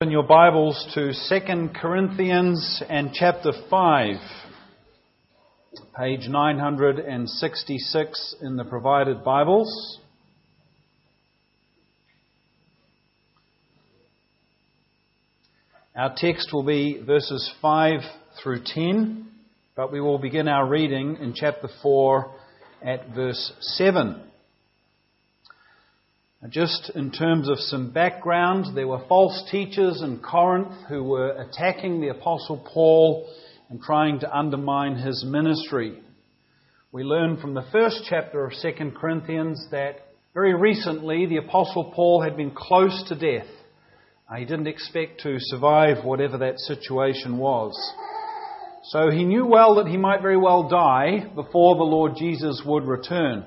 In your Bibles to 2 Corinthians and chapter 5, page 966 in the provided Bibles. Our text will be verses 5 through 10, but we will begin our reading in chapter 4 at verse 7. Just in terms of some background, there were false teachers in Corinth who were attacking the Apostle Paul and trying to undermine his ministry. We learn from the first chapter of 2 Corinthians that very recently the Apostle Paul had been close to death. He didn't expect to survive whatever that situation was. So he knew well that he might very well die before the Lord Jesus would return.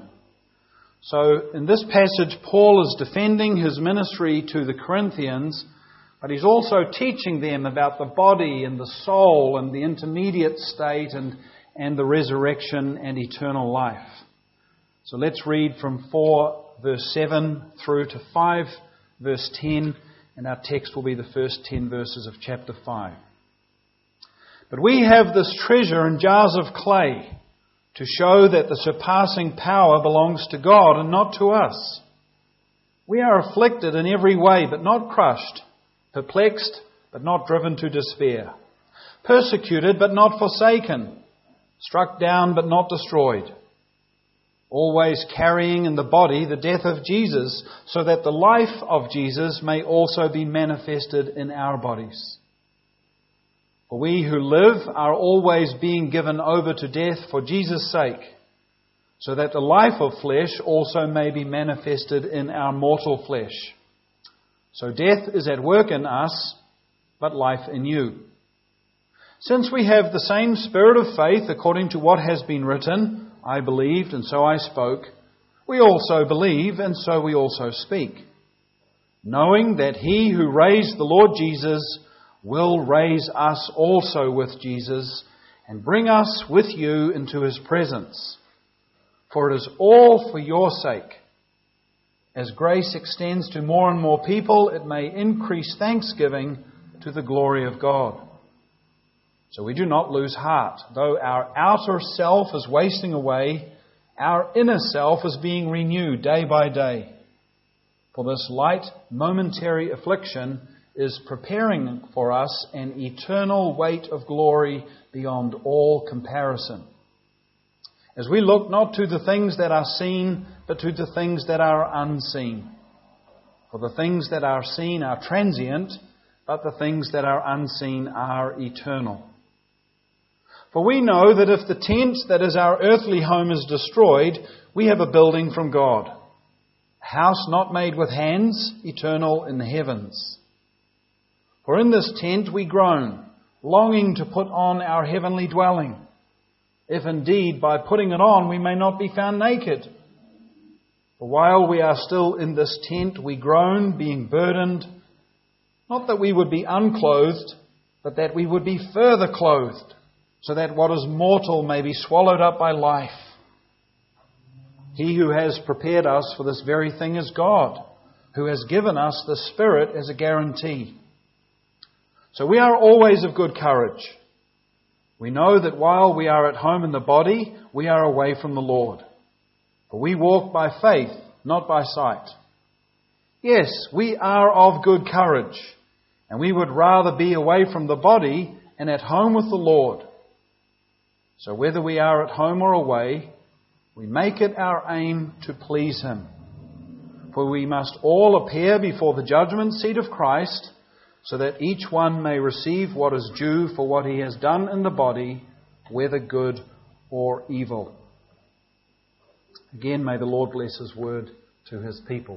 So in this passage, Paul is defending his ministry to the Corinthians, but he's also teaching them about the body and the soul and the intermediate state and the resurrection and eternal life. So let's read from 4 verse 7 through to 5 verse 10, and our text will be the first 10 verses of chapter 5. But we have this treasure in jars of clay, to show that the surpassing power belongs to God and not to us. We are afflicted in every way, but not crushed, perplexed, but not driven to despair, persecuted, but not forsaken, struck down, but not destroyed, always carrying in the body the death of Jesus, so that the life of Jesus may also be manifested in our bodies. For we who live are always being given over to death for Jesus' sake, so that the life of flesh also may be manifested in our mortal flesh. So death is at work in us, but life in you. Since we have the same spirit of faith, according to what has been written, I believed and so I spoke, we also believe and so we also speak, knowing that He who raised the Lord Jesus will raise us also with Jesus and bring us with you into His presence. For it is all for your sake. As grace extends to more and more people, it may increase thanksgiving to the glory of God. So we do not lose heart. Though our outer self is wasting away, our inner self is being renewed day by day. For this light, momentary affliction is preparing for us an eternal weight of glory beyond all comparison. As we look not to the things that are seen, but to the things that are unseen. For the things that are seen are transient, but the things that are unseen are eternal. For we know that if the tent that is our earthly home is destroyed, we have a building from God, a house not made with hands, eternal in the heavens. For in this tent we groan, longing to put on our heavenly dwelling, if indeed by putting it on we may not be found naked. For while we are still in this tent we groan, being burdened, not that we would be unclothed, but that we would be further clothed, so that what is mortal may be swallowed up by life. He who has prepared us for this very thing is God, who has given us the Spirit as a guarantee. So we are always of good courage. We know that while we are at home in the body, we are away from the Lord. For we walk by faith, not by sight. Yes, we are of good courage, and we would rather be away from the body and at home with the Lord. So whether we are at home or away, we make it our aim to please Him. For we must all appear before the judgment seat of Christ, so that each one may receive what is due for what he has done in the body, whether good or evil. Again, may the Lord bless His word to His people.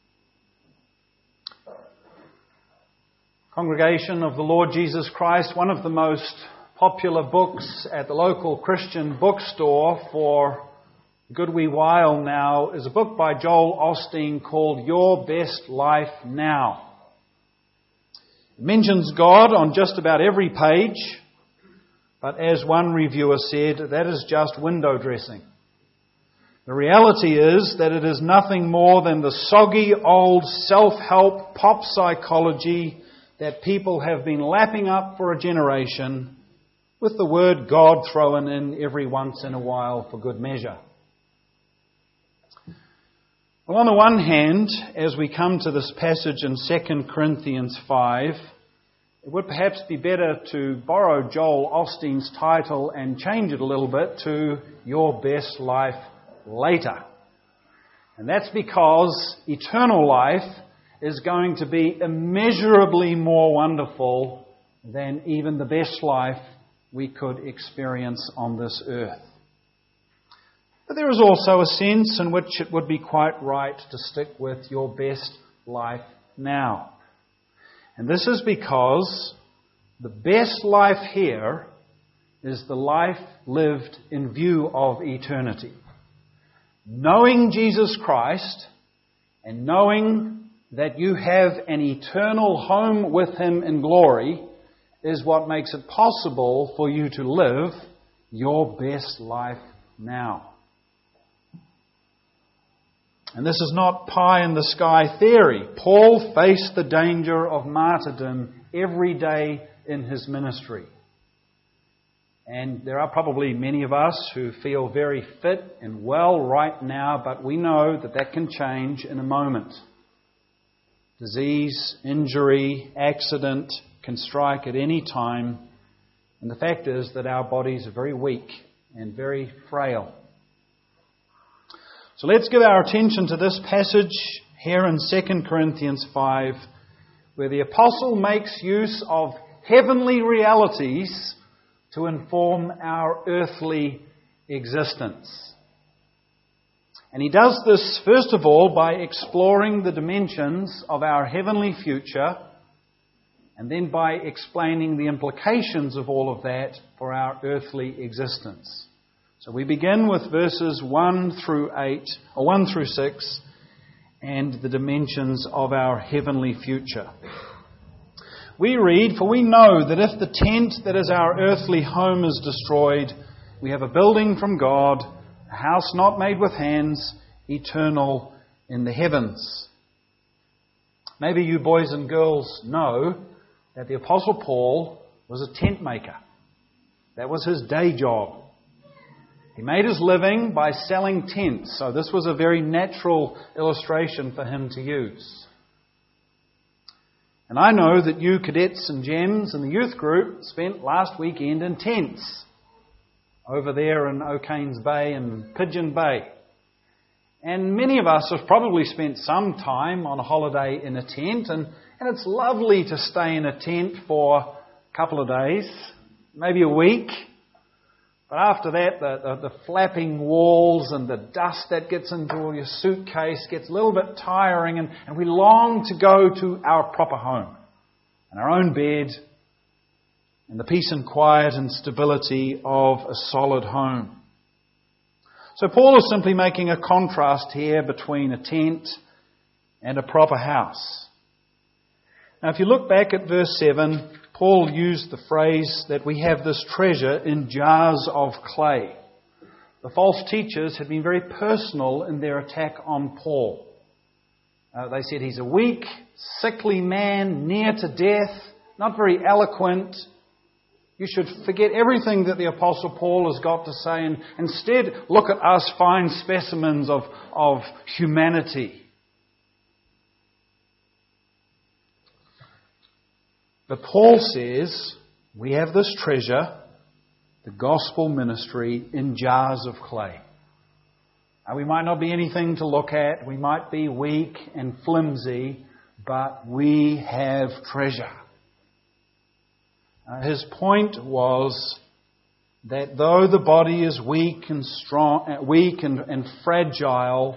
Congregation of the Lord Jesus Christ, one of the most popular books at the local Christian bookstore for a good wee while now is a book by Joel Osteen called Your Best Life Now. It mentions God on just about every page, but as one reviewer said, that is just window dressing. The reality is that it is nothing more than the soggy old self-help pop psychology that people have been lapping up for a generation, with the word God thrown in every once in a while for good measure. Well, on the one hand, as we come to this passage in 2 Corinthians 5, it would perhaps be better to borrow Joel Osteen's title and change it a little bit to Your Best Life Later. And that's because eternal life is going to be immeasurably more wonderful than even the best life we could experience on this earth. But there is also a sense in which it would be quite right to stick with your best life now. And this is because the best life here is the life lived in view of eternity. Knowing Jesus Christ and knowing that you have an eternal home with Him in glory is what makes it possible for you to live your best life now. And this is not pie-in-the-sky theory. Paul faced the danger of martyrdom every day in his ministry. And there are probably many of us who feel very fit and well right now, but we know that that can change in a moment. Disease, injury, accident can strike at any time. And the fact is that our bodies are very weak and very frail. So let's give our attention to this passage here in 2 Corinthians 5, where the apostle makes use of heavenly realities to inform our earthly existence. And he does this, first of all, by exploring the dimensions of our heavenly future, and then by explaining the implications of all of that for our earthly existence. So we begin with verses 1 through 6, and the dimensions of our heavenly future. We read, "For we know that if the tent that is our earthly home is destroyed, we have a building from God, a house not made with hands, eternal in the heavens." Maybe you boys and girls know that the Apostle Paul was a tent maker. That was his day job. He made his living by selling tents, so this was a very natural illustration for him to use. And I know that you cadets and gems in the youth group spent last weekend in tents over there in O'Kane's Bay and Pigeon Bay. And many of us have probably spent some time on a holiday in a tent, and it's lovely to stay in a tent for a couple of days, maybe a week. But after that, the flapping walls and the dust that gets into your suitcase gets a little bit tiring, and we long to go to our proper home and our own bed and the peace and quiet and stability of a solid home. So Paul is simply making a contrast here between a tent and a proper house. Now, if you look back at verse 7, Paul used the phrase that we have this treasure in jars of clay. The false teachers had been very personal in their attack on Paul. They said he's a weak, sickly man, near to death, not very eloquent. You should forget everything that the Apostle Paul has got to say and instead look at us fine specimens of humanity. But Paul says we have this treasure, the gospel ministry, in jars of clay. Now, we might not be anything to look at. We might be weak and flimsy, but we have treasure. His point was that though the body is weak and fragile,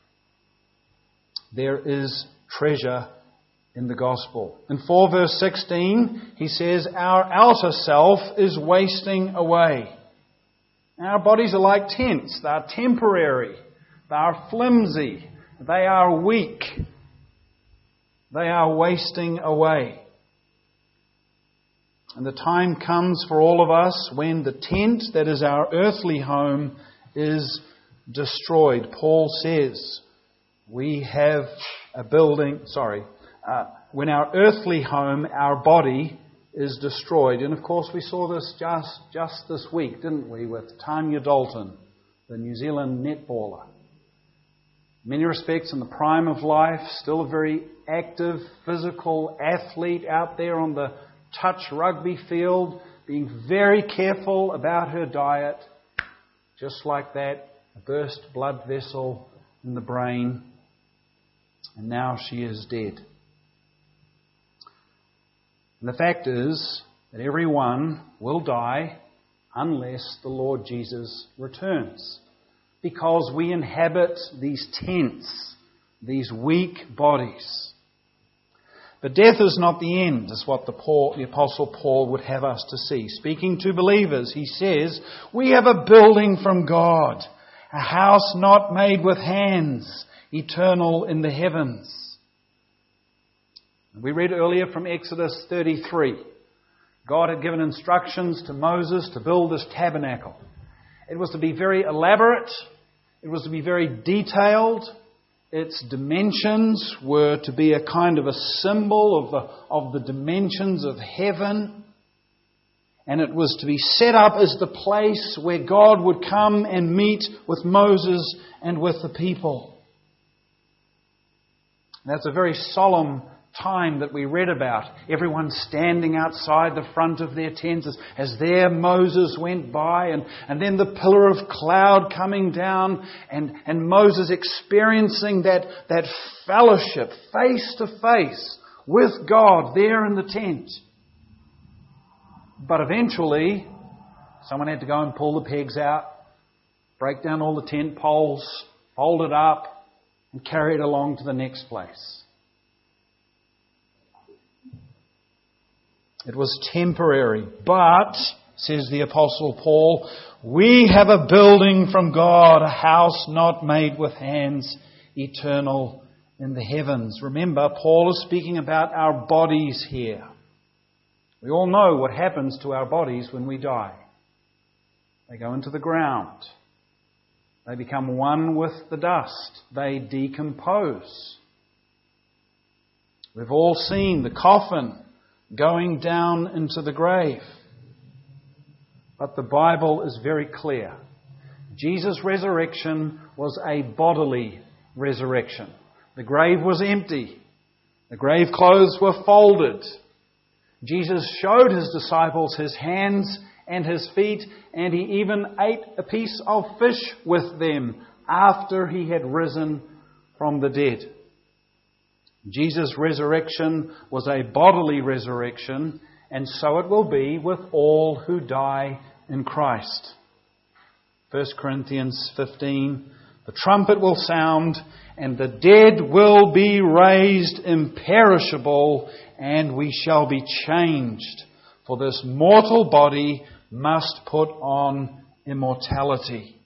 there is treasure in the gospel. In 4 verse 16, he says, our outer self is wasting away. Our bodies are like tents. They are temporary. They are flimsy. They are weak. They are wasting away. And the time comes for all of us when the tent that is our earthly home is destroyed. Paul says we have a when our earthly home, our body, is destroyed. And of course we saw this just this week, didn't we, with Tanya Dalton, the New Zealand netballer. In many respects in the prime of life, still a very active, physical athlete out there on the touch rugby field, being very careful about her diet. Just like that, a burst blood vessel in the brain, and now she is dead. And the fact is that everyone will die unless the Lord Jesus returns, because we inhabit these tents, these weak bodies. But death is not the end, is what the Apostle Paul would have us to see. Speaking to believers, he says, we have a building from God, a house not made with hands, eternal in the heavens. We read earlier from Exodus 33. God had given instructions to Moses to build this tabernacle. It was to be very elaborate. It was to be very detailed. Its dimensions were to be a kind of a symbol of the dimensions of heaven. And it was to be set up as the place where God would come and meet with Moses and with the people. And that's a very solemn time that we read about. Everyone standing outside the front of their tents as there Moses went by, and then the pillar of cloud coming down, and Moses experiencing that fellowship face to face with God there in the tent. But eventually, someone had to go and pull the pegs out, break down all the tent poles, fold it up, and carry it along to the next place. It was temporary, but, says the Apostle Paul, we have a building from God, a house not made with hands, eternal in the heavens. Remember, Paul is speaking about our bodies here. We all know what happens to our bodies when we die. They go into the ground. They become one with the dust. They decompose. We've all seen the coffin going down into the grave. But the Bible is very clear. Jesus' resurrection was a bodily resurrection. The grave was empty. The grave clothes were folded. Jesus showed his disciples his hands and his feet, and he even ate a piece of fish with them after he had risen from the dead. Jesus' resurrection was a bodily resurrection, and so it will be with all who die in Christ. 1 Corinthians 15, the trumpet will sound, and the dead will be raised imperishable, and we shall be changed. For this mortal body must put on immortality.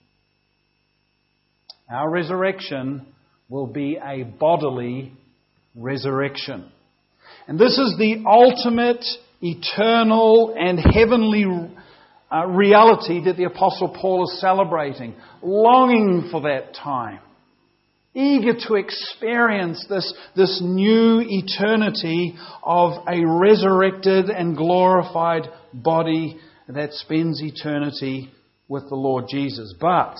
Our resurrection will be a bodily resurrection. And this is the ultimate, eternal and heavenly reality that the Apostle Paul is celebrating, longing for that time, eager to experience this new eternity of a resurrected and glorified body that spends eternity with the Lord Jesus. But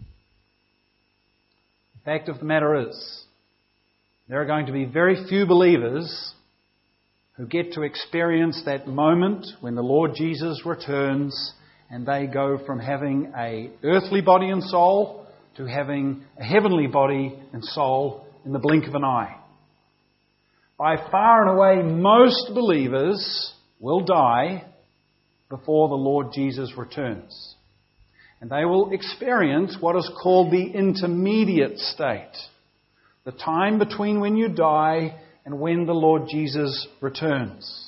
the fact of the matter is, there are going to be very few believers who get to experience that moment when the Lord Jesus returns and they go from having an earthly body and soul to having a heavenly body and soul in the blink of an eye. By far and away, most believers will die before the Lord Jesus returns. And they will experience what is called the intermediate state. The time between when you die and when the Lord Jesus returns.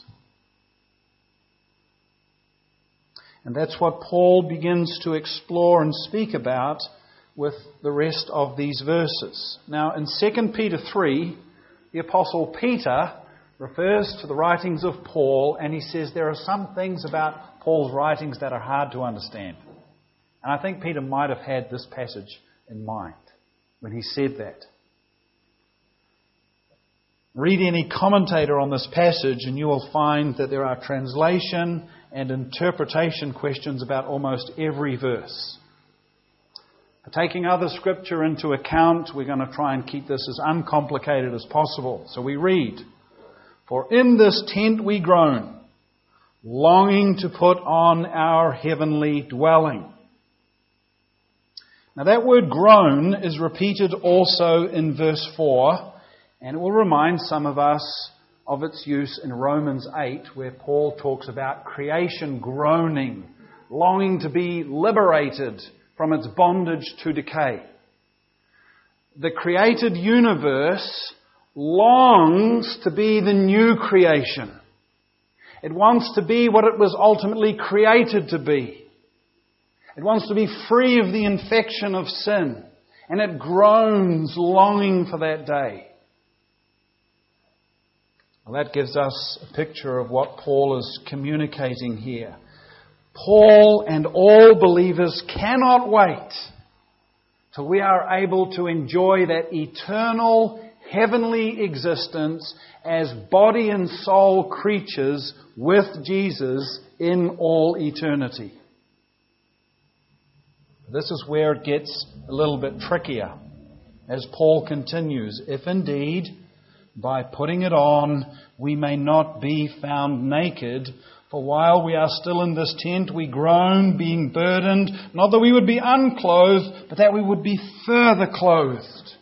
And that's what Paul begins to explore and speak about with the rest of these verses. Now, in 2 Peter 3, the Apostle Peter refers to the writings of Paul, and he says there are some things about Paul's writings that are hard to understand. And I think Peter might have had this passage in mind when he said that. Read any commentator on this passage and you will find that there are translation and interpretation questions about almost every verse. Taking other scripture into account, we're going to try and keep this as uncomplicated as possible. So we read, "For in this tent we groan, longing to put on our heavenly dwelling." Now that word groan is repeated also in verse 4, and it will remind some of us of its use in Romans 8, where Paul talks about creation groaning, longing to be liberated from its bondage to decay. The created universe longs to be the new creation. It wants to be what it was ultimately created to be. It wants to be free of the infection of sin, and it groans longing for that day. Well, that gives us a picture of what Paul is communicating here. Paul and all believers cannot wait till we are able to enjoy that eternal heavenly existence as body and soul creatures with Jesus in all eternity. This is where it gets a little bit trickier as Paul continues. "If indeed, by putting it on, we may not be found naked. For while we are still in this tent, we groan, being burdened, not that we would be unclothed, but that we would be further clothed."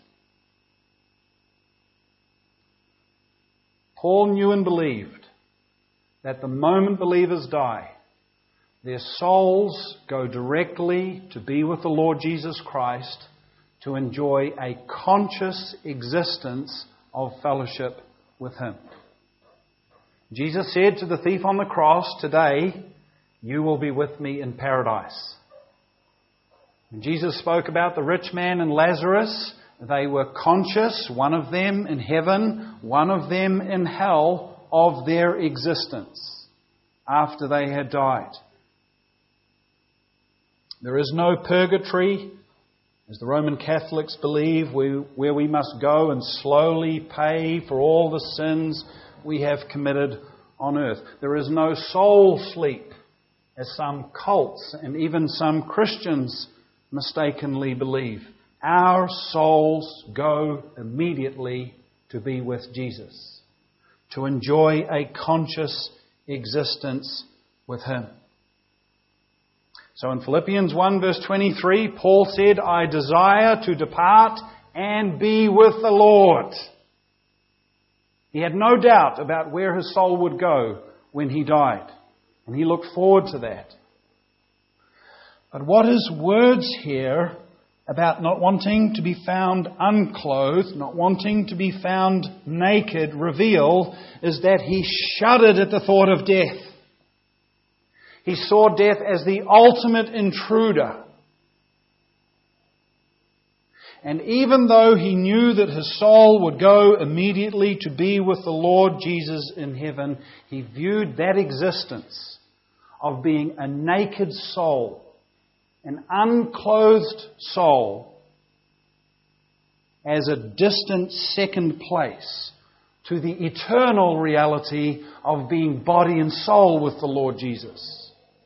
Paul knew and believed that the moment believers die, their souls go directly to be with the Lord Jesus Christ to enjoy a conscious existence of fellowship with Him. Jesus said to the thief on the cross, "Today you will be with me in paradise." When Jesus spoke about the rich man and Lazarus, they were conscious, one of them in heaven, one of them in hell, of their existence after they had died. There is no purgatory, as the Roman Catholics believe, where we must go and slowly pay for all the sins we have committed on earth. There is no soul sleep, as some cults and even some Christians mistakenly believe. Our souls go immediately to be with Jesus, to enjoy a conscious existence with Him. So in Philippians 1 verse 23, Paul said, "I desire to depart and be with the Lord." He had no doubt about where his soul would go when he died, and he looked forward to that. But what his words here about not wanting to be found unclothed, not wanting to be found naked, reveal is that he shuddered at the thought of death. He saw death as the ultimate intruder. And even though he knew that his soul would go immediately to be with the Lord Jesus in heaven, he viewed that existence of being a naked soul, an unclothed soul, as a distant second place to the eternal reality of being body and soul with the Lord Jesus.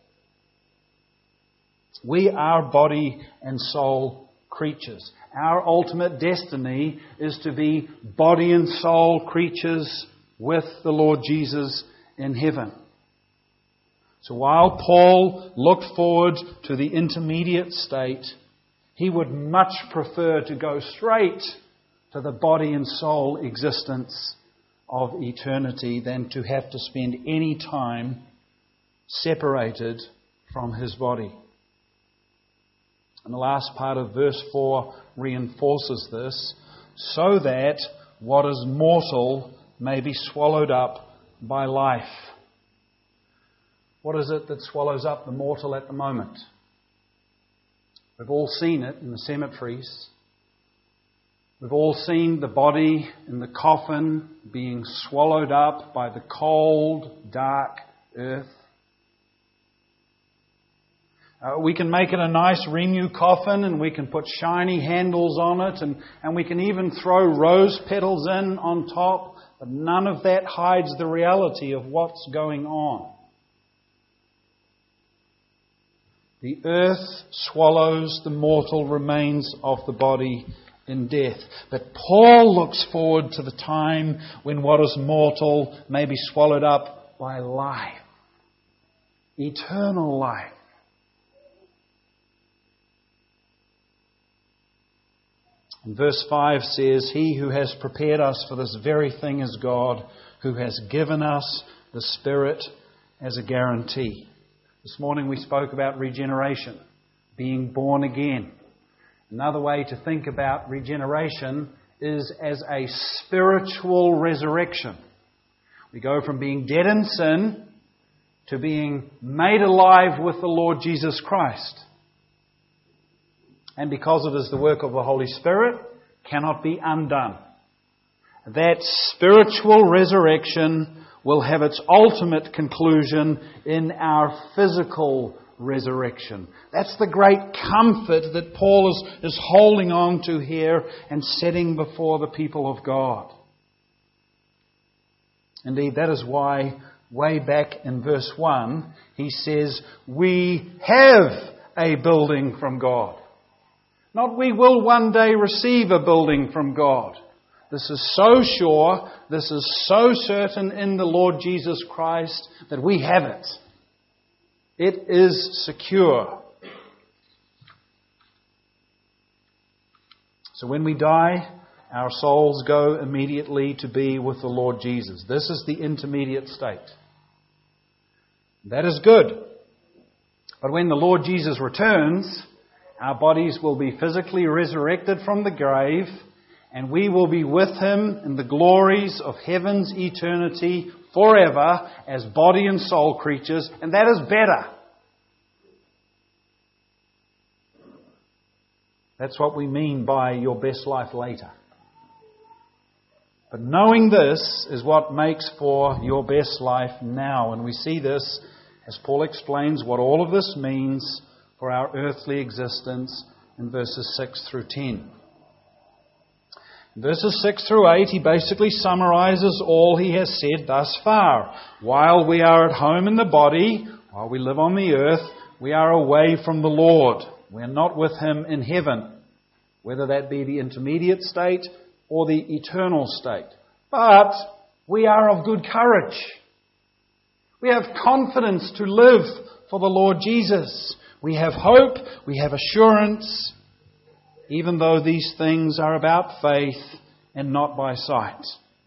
We are body and soul creatures. Our ultimate destiny is to be body and soul creatures with the Lord Jesus in heaven. So while Paul looked forward to the intermediate state, he would much prefer to go straight to the body and soul existence of eternity than to have to spend any time separated from his body. And the last part of verse 4 reinforces this, so that what is mortal may be swallowed up by life. What is it that swallows up the mortal at the moment? We've all seen it in the cemeteries. We've all seen the body in the coffin being swallowed up by the cold, dark earth. We can make it a nice renew coffin, and we can put shiny handles on it, and we can even throw rose petals in on top But none of that hides the reality of what's going on. The earth swallows the mortal remains of the body in death. But Paul looks forward to the time when what is mortal may be swallowed up by life. Eternal life. And verse 5 says, He who has prepared us for this very thing is God, who has given us the Spirit as a guarantee. This morning we spoke about regeneration, being born again. Another way to think about regeneration is as a spiritual resurrection. We go from being dead in sin to being made alive with the Lord Jesus Christ. And because it is the work of the Holy Spirit, cannot be undone. That spiritual resurrection will have its ultimate conclusion in our physical resurrection. That's the great comfort that Paul is holding on to here and setting before the people of God. Indeed, that is why way back in verse 1, he says, we have a building from God. Not we will one day receive a building from God. This is so sure, this is so certain in the Lord Jesus Christ that we have it. It is secure. So when we die, our souls go immediately to be with the Lord Jesus. This is the intermediate state. That is good. But when the Lord Jesus returns, our bodies will be physically resurrected from the grave, and we will be with Him in the glories of heaven's eternity forever as body and soul creatures, and that is better. That's what we mean by your best life later. But knowing this is what makes for your best life now. And we see this as Paul explains what all of this means for our earthly existence in verses 6 through 10. In verses 6 through 8, he basically summarizes all he has said thus far. While we are at home in the body, while we live on the earth, we are away from the Lord. We are not with Him in heaven, whether that be the intermediate state or the eternal state. But we are of good courage. We have confidence to live for the Lord Jesus. We have hope, we have assurance, even though these things are about faith and not by sight.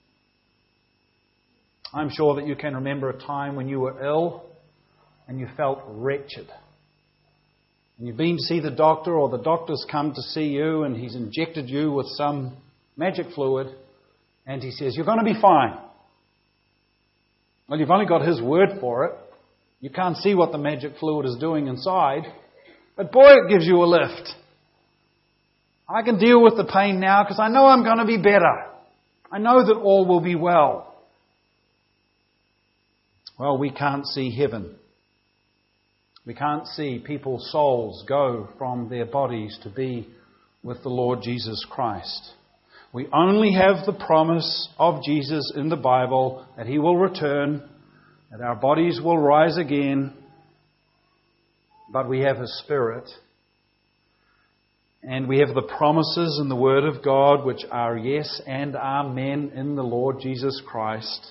I'm sure that you can remember a time when you were ill and you felt wretched. And you've been to see the doctor, or the doctor's come to see you and he's injected you with some magic fluid and he says, you're going to be fine. Well, you've only got his word for it. You can't see what the magic fluid is doing inside. But boy, it gives you a lift. I can deal with the pain now because I know I'm going to be better. I know that all will be well. Well, we can't see heaven. We can't see people's souls go from their bodies to be with the Lord Jesus Christ. We only have the promise of Jesus in the Bible that He will return, that our bodies will rise again, but we have His Spirit. And we have the promises in the Word of God which are yes and amen in the Lord Jesus Christ.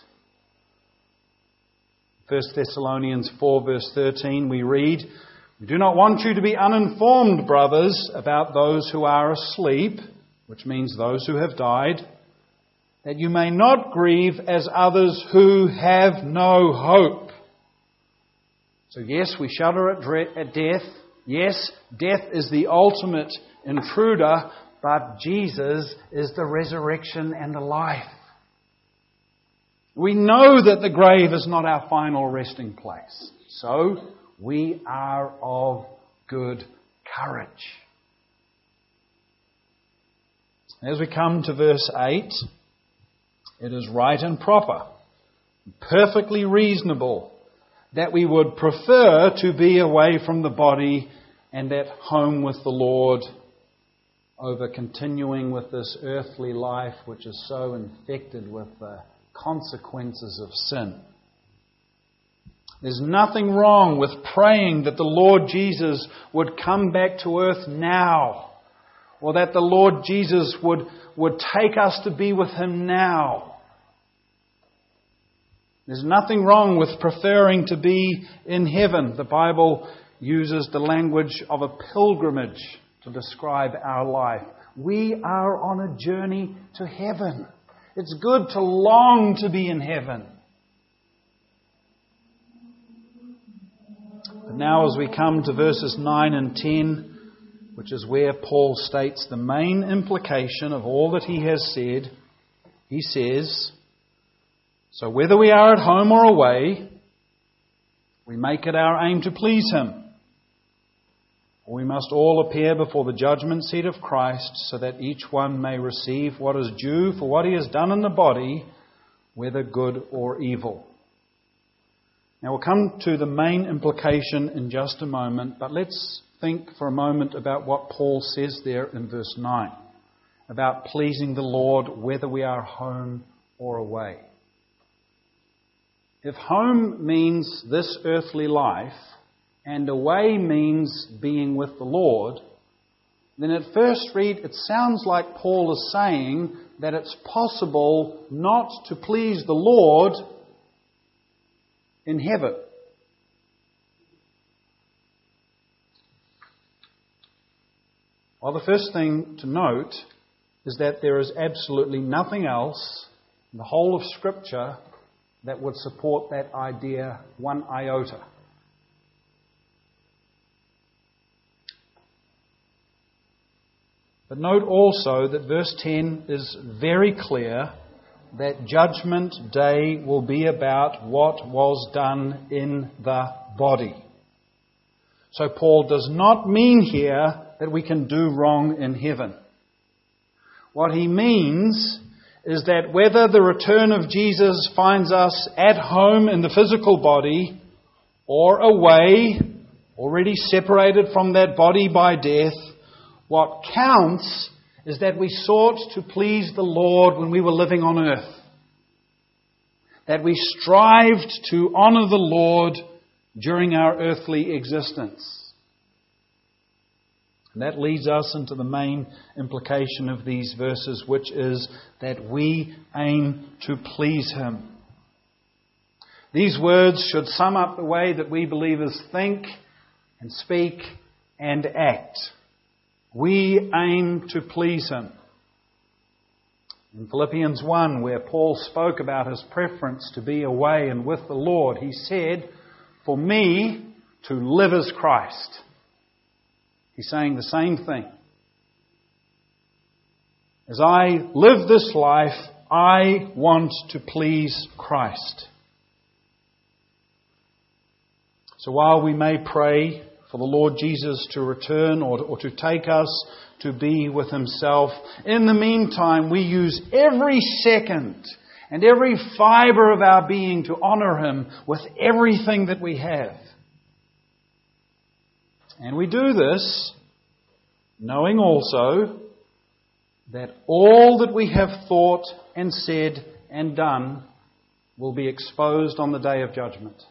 1 Thessalonians 4 verse 13 we read, we do not want you to be uninformed, brothers, about those who are asleep, which means those who have died, that you may not grieve as others who have no hope. So yes, we shudder at death. Yes, death is the ultimate intruder, but Jesus is the resurrection and the life. We know that the grave is not our final resting place. So we are of good courage. As we come to verse 8, it is right and proper, perfectly reasonable, that we would prefer to be away from the body and at home with the Lord over continuing with this earthly life which is so infected with the consequences of sin. There's nothing wrong with praying that the Lord Jesus would come back to earth now, or that the Lord Jesus would take us to be with Him now. There's nothing wrong with preferring to be in heaven. The Bible uses the language of a pilgrimage to describe our life. We are on a journey to heaven. It's good to long to be in heaven. But now as we come to verses 9 and 10, which is where Paul states the main implication of all that he has said, he says, "So whether we are at home or away, we make it our aim to please Him. For we must all appear before the judgment seat of Christ, so that each one may receive what is due for what he has done in the body, whether good or evil." Now we'll come to the main implication in just a moment, but let's think for a moment about what Paul says there in verse 9, about pleasing the Lord whether we are home or away. If home means this earthly life, and away means being with the Lord, then at first read it sounds like Paul is saying that it's possible not to please the Lord in heaven. Well, the first thing to note is that there is absolutely nothing else in the whole of Scripture that would support that idea one iota. But note also that verse 10 is very clear that Judgment Day will be about what was done in the body. So Paul does not mean here that we can do wrong in heaven. What he means is that whether the return of Jesus finds us at home in the physical body or away, already separated from that body by death, what counts is that we sought to please the Lord when we were living on earth. That we strived to honour the Lord during our earthly existence. And that leads us into the main implication of these verses, which is that we aim to please Him. These words should sum up the way that we believers think and speak and act. We aim to please Him. In Philippians 1, where Paul spoke about his preference to be away and with the Lord, he said, "For me, to live is Christ." He's saying the same thing. As I live this life, I want to please Christ. So while we may pray for the Lord Jesus to return or to take us to be with Himself, in the meantime we use every second and every fibre of our being to honour Him with everything that we have. And we do this knowing also that all that we have thought and said and done will be exposed on the day of judgment.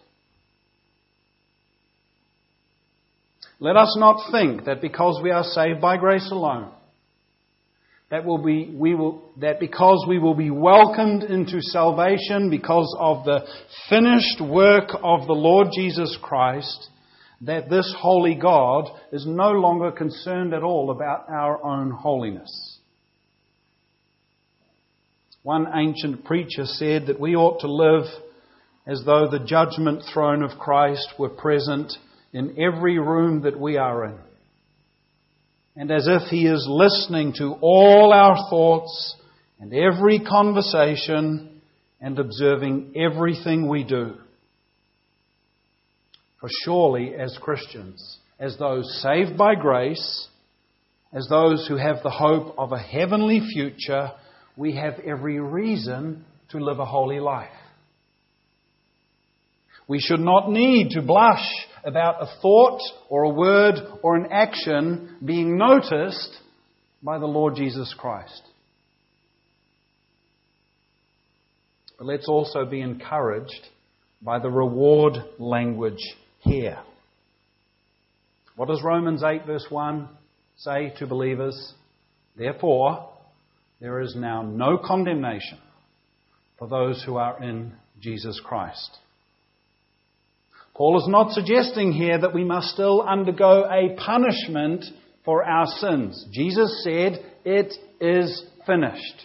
Let us not think that because we are saved by grace alone, that because we will be welcomed into salvation because of the finished work of the Lord Jesus Christ, that this holy God is no longer concerned at all about our own holiness. One ancient preacher said that we ought to live as though the judgment throne of Christ were present in every room that we are in, and as if He is listening to all our thoughts and every conversation and observing everything we do. For surely, as Christians, as those saved by grace, as those who have the hope of a heavenly future, we have every reason to live a holy life. We should not need to blush about a thought or a word or an action being noticed by the Lord Jesus Christ. But let's also be encouraged by the reward language here. What does Romans 8 verse 1 say to believers? Therefore, there is now no condemnation for those who are in Jesus Christ. Paul is not suggesting here that we must still undergo a punishment for our sins. Jesus said, "It is finished."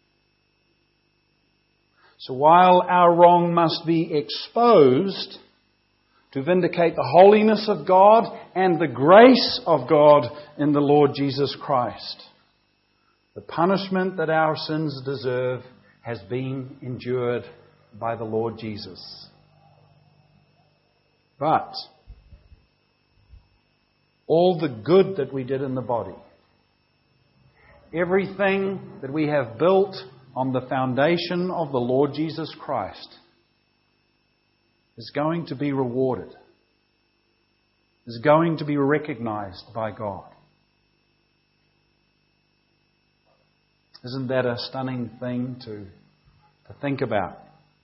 So while our wrong must be exposed to vindicate the holiness of God and the grace of God in the Lord Jesus Christ, the punishment that our sins deserve has been endured by the Lord Jesus. But all the good that we did in the body, everything that we have built on the foundation of the Lord Jesus Christ, is going to be rewarded, is going to be recognized by God. Isn't that a stunning thing to think about?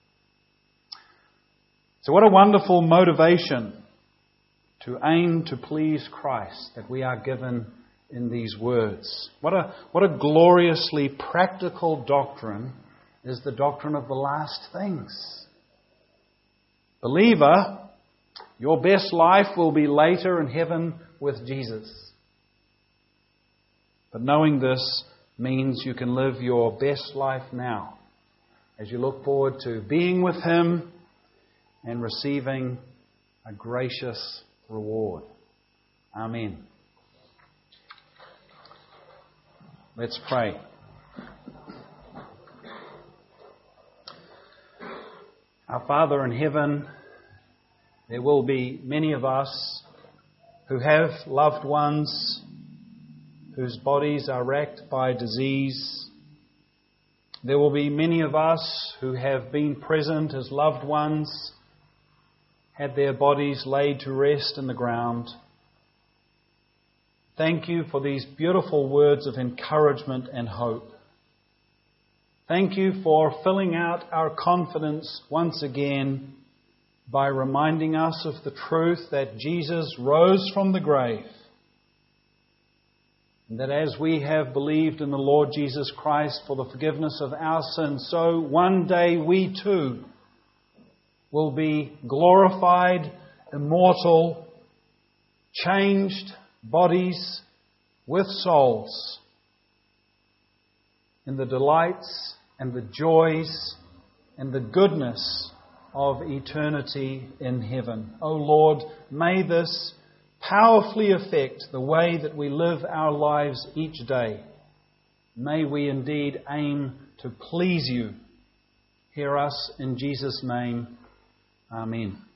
So what a wonderful motivation to aim to please Christ that we are given in these words. What a gloriously practical doctrine is the doctrine of the last things. Believer, your best life will be later in heaven with Jesus. But knowing this means you can live your best life now as you look forward to being with Him and receiving a gracious reward. Amen. Let's pray. Our Father in heaven, there will be many of us who have loved ones whose bodies are racked by disease. There will be many of us who have been present as loved ones had their bodies laid to rest in the ground. Thank you for these beautiful words of encouragement and hope. Thank you for filling out our confidence once again by reminding us of the truth that Jesus rose from the grave. And that as we have believed in the Lord Jesus Christ for the forgiveness of our sins, so one day we too will be glorified, immortal, changed bodies with souls in the delights and the joys and the goodness of eternity in heaven. O Lord, may this powerfully affect the way that we live our lives each day. May we indeed aim to please You. Hear us in Jesus' name. Amen.